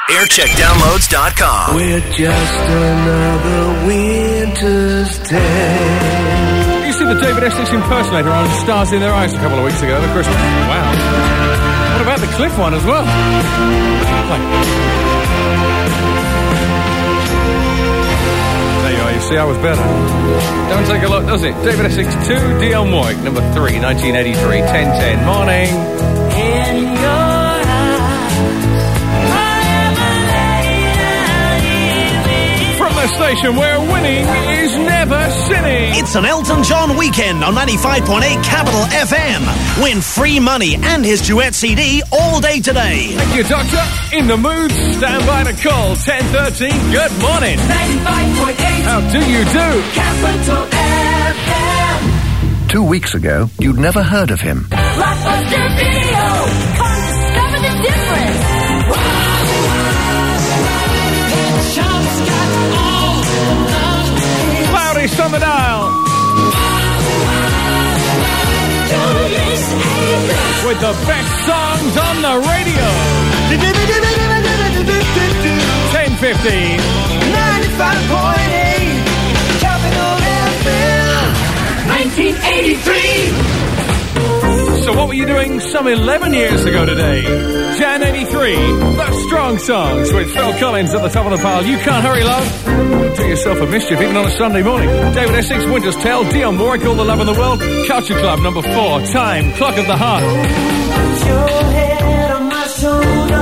aircheckdownloads.com. We're just another winter's day. You see the David Essex impersonator on Stars in Their Eyes a couple of weeks ago at Christmas. Wow. What about the Cliff one as well? There you are, you see I was better. Don't take a look, does it? David Essex 2, Dionne Warwick, number 3, 1983, 1010. Morning. In your The station where winning is never sinning. It's an Elton John weekend on 95.8 Capital FM. Win free money and his duet CD all day today. Thank you, Doctor. In the mood, stand by to call 1013. Good morning. 95.8. How do you do? Capital FM. 2 weeks ago, you'd never heard of him. Blockbuster Video. Come discover the difference. Loudest on the dial. With the best songs on the radio. 10:15. 95.8 Capital FM. 1983. So what were you doing some 11 years ago today? Jan 83, The Strong Songs with Phil Collins at the top of the pile. You Can't Hurry, Love. Don't do yourself a mischief even on a Sunday morning. David Essex, Winter's Tale, Dionne Warwick, All the Love in the World. Culture Club, number 4, Time, Clock of the Heart. Your head on my shoulder.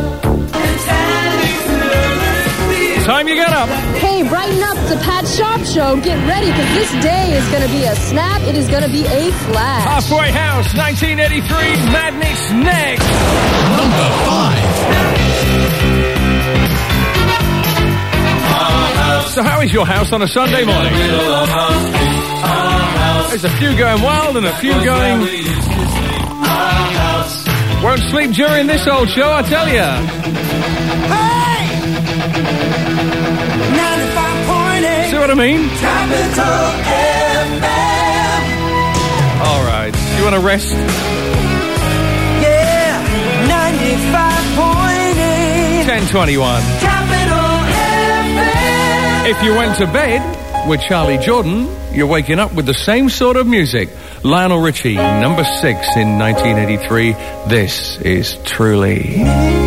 Time you get up. Hey, brighten up the Pat Sharp Show. Get ready, because this day is going to be a snap. It is going to be a flash. Halfway House, 1983, Madness next. Number 5. So how is your house on a Sunday morning? There's a few going wild and a few going... Won't sleep during this old show, I tell ya. See what I mean? Capital FM. All right. You want to rest? Yeah, 95.8 10:21. Capital FM. If you went to bed with Charlie Jordan, you're waking up with the same sort of music. Lionel Richie, number 6 in 1983. This is Truly.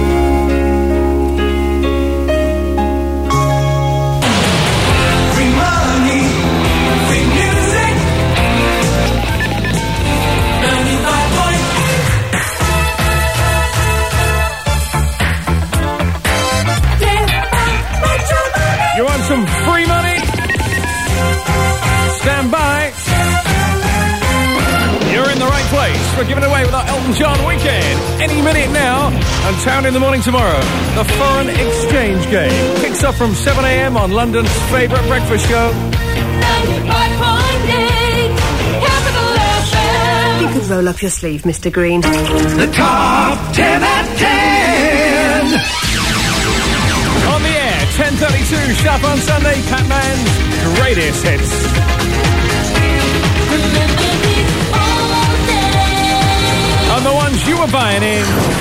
Some free money? Stand by. You're in the right place. We're giving away with our Elton John weekend. Any minute now. And Town in the Morning tomorrow. The Foreign Exchange Game kicks off from 7 a.m. on London's favourite breakfast show. 95.8 Capital FM. You could roll up your sleeve, Mr. Green. The top 10 at 10. On the air, 10:32, sharp on Sunday, Patman's greatest hits. And the ones you were buying in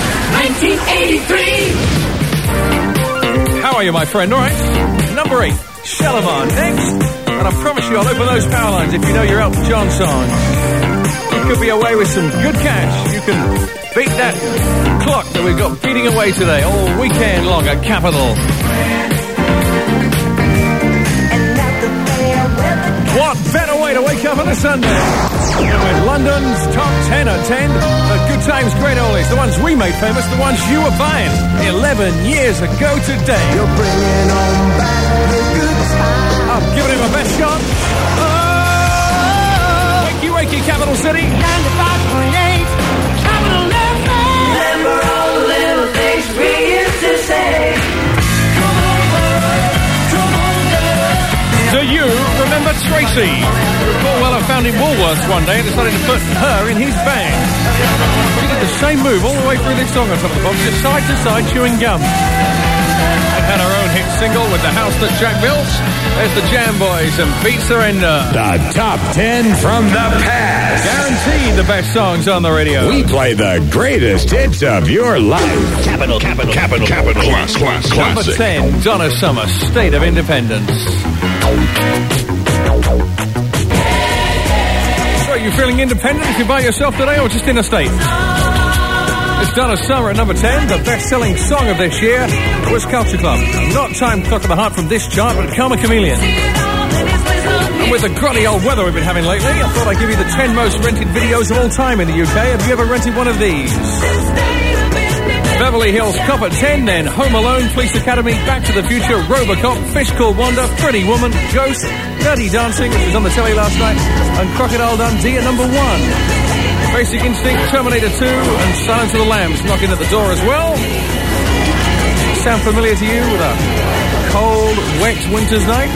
1983. How are you, my friend? All right. Number 8, Shalimar next. And I promise you I'll open those power lines if you know your Elton John songs. You could be away with some good cash. You can beat that clock that we've got beating away today all weekend long at Capital. What better way to wake up on a Sunday than with London's top 10 at 10? The good times, great oldies, the ones we made famous, the ones you were buying 11 years ago today. You're bringing on back the good times. I'm giving him a best shot. Oh, wakey, Capital City. 95.8 Capital FM. Remember all the little things we used to say. Do you remember Tracy? Paul Weller found in Woolworths one day and decided to put her in his bag. She did the same move all the way through this song on top of the box, just side to side chewing gum. And had her own hit single with the house that Jack built. There's the Jam Boys and Beat Surrender. The top 10 from the past. Guaranteed the best songs on the radio. We play the greatest hits of your life. Capital. Classic. Number 10, Donna Summer, State of Independence. So, you feeling independent if you're by yourself today or just in a state? It's Donna Summer at number 10. The best-selling song of this year was Culture Club. Not Time Clock of the Heart from this chart, but Karma Chameleon. And with the grotty old weather we've been having lately, I thought I'd give you the 10 most rented videos of all time in the UK. Have you ever rented one of these? Beverly Hills Cop at 10, then Home Alone, Police Academy, Back to the Future, Robocop, Fish Called Wanda, Pretty Woman, Ghost, Dirty Dancing, which was on the telly last night, and Crocodile Dundee at number 1. Basic Instinct, Terminator 2, and Silence of the Lambs knocking at the door as well. Sound familiar to you with a cold, wet winter's night?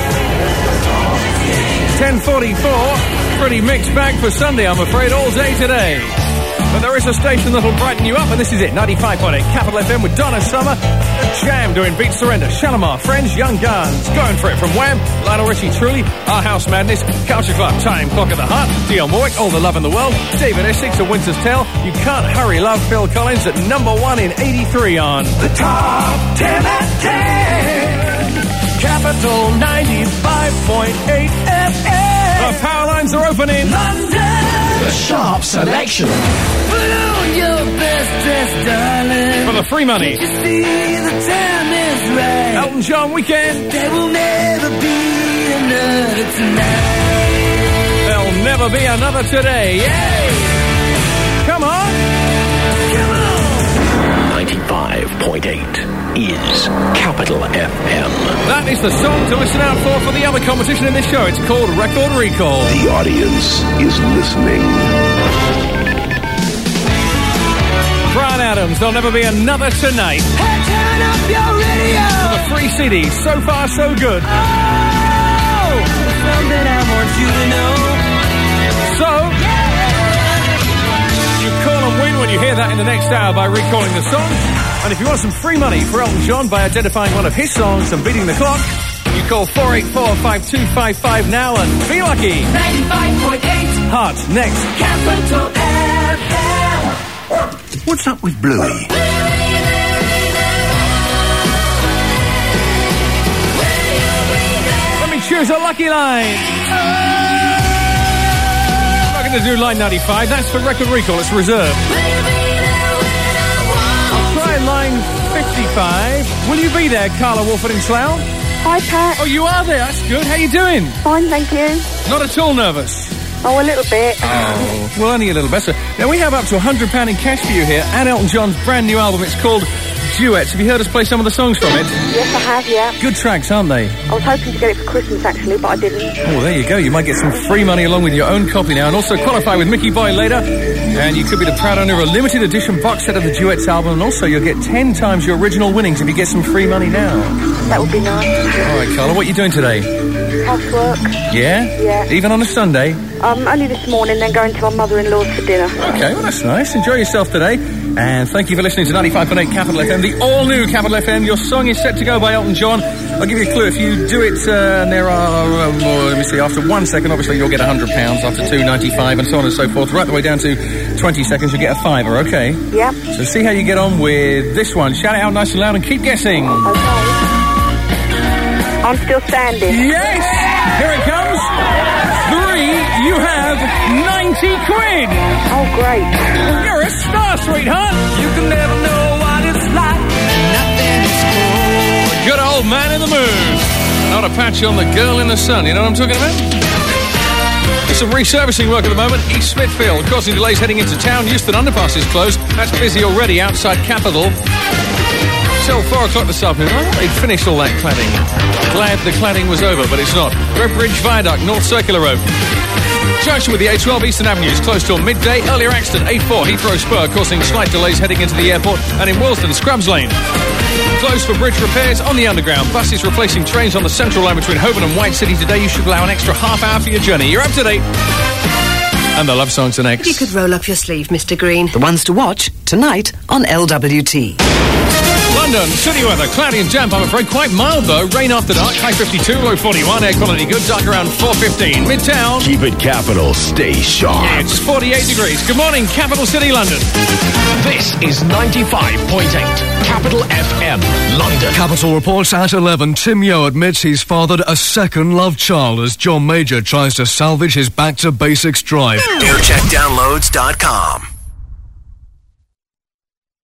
10:44, pretty mixed bag for Sunday, I'm afraid, all day today. But there is a station that'll brighten you up, and this is it, 95.8 Capital FM with Donna Summer, The Jam doing Beat Surrender, Shalimar, Friends, Young Guns, Going For It from Wham, Lionel Richie, Truly, Our House Madness, Culture Club, Time Clock of the Heart, Dionne Warwick, All the Love in the World, David Essex, A Winter's Tale, You Can't Hurry Love, Phil Collins at number 1 in 83 on The top 10 at 10. Capital 95.8 FM. The power lines are open in London. The Sharp Selection. Put on your best dress, darling. for the free money. You see the time is right. Elton John Weekend. There will never be another tonight. There'll never be another today. Yay! Come on. 95.8 is Capital FM. That is the song to listen out for the other competition in this show. It's called Record Recall. The audience is listening. Bryan Adams, there'll never be another tonight. Hey, turn up your radio. The free CD, So Far So Good. Oh, something I want you to know. So, you call and win when you hear that in the next hour by recalling the song. And if you want some free money for Elton John by identifying one of his songs and beating the clock, you call 484-5255 now and be lucky. 95.8 Heart, next. Capital FM. What's up with Bluey? Let me choose a lucky line. I'm not going to do line 95. That's for Record Recall. It's reserved. I'll try line 55. Will you be there, Carla Wolford in Slough? Hi, Pat. Oh, you are there. That's good. How you doing? Fine, thank you. Not at all nervous. Oh, a little bit. Oh, well, only a little better. Now, we have up to £100 in cash for you here, and Elton John's brand new album. It's called Duets. Have you heard us play some of the songs from it? Yes, I have, yeah. Good tracks, aren't they? I was hoping to get it for Christmas, actually, but I didn't. Oh, there you go. You might get some free money along with your own copy now, and also qualify with Mickey Boy later. And you could be the proud owner of a limited edition box set of the Duets album, and also you'll get 10 times your original winnings if you get some free money now. That would be nice. All right, Carla, what are you doing today? Housework. Yeah? Yeah. Even on a Sunday? Only this morning, then going to my mother-in-law's for dinner. Okay, well, that's nice. Enjoy yourself today. And thank you for listening to 95.8 Capital FM, the all-new Capital FM. Your song is set to go by Elton John. I'll give you a clue. If you do it, and there are, let me see, after 1 second, obviously, you'll get £100. After 2, 95, and so on and so forth. Right the way down to 20 seconds, you'll get a fiver, okay? Yeah. So see how you get on with this one. Shout it out nice and loud and keep guessing. Okay. I'm still standing. Yes! Here it comes. 3, you have 90 quid. Oh, great. You're a star, sweetheart. You can never know what it's like. Nothing is cold. Good old man in the moon. Not a patch on the girl in the sun. You know what I'm talking about? There's some resurfacing work at the moment. East Smithfield causing delays heading into town. Euston Underpass is closed. That's busy already outside Capital. Till 4 o'clock this afternoon. I thought they'd finished all that cladding. Glad the cladding was over, but it's not. Redbridge Viaduct, North Circular Road. Junction with the A12 Eastern Avenue is closed till midday. Earlier accident, A4 Heathrow Spur, causing slight delays heading into the airport. And in Willesden, Scrubs Lane. Closed for bridge repairs on the underground. Buses replacing trains on the central line between Holborn and White City today. You should allow an extra half hour for your journey. You're up to date. And the love songs are next. If you could roll up your sleeve, Mr. Green. The ones to watch tonight on LWT. London London, city weather, cloudy and damp, I'm afraid. Quite mild, though. Rain after dark, high 52, low 41. Air quality good, dark around 4:15. Midtown, Keep it capital, stay sharp. it's 48 degrees. Good morning, capital city, London. This is 95.8 Capital FM, London. Capital reports at 11. Tim Yo admits he's fathered a second love child as John Major tries to salvage his back-to-basics drive. AirCheckDownloads.com.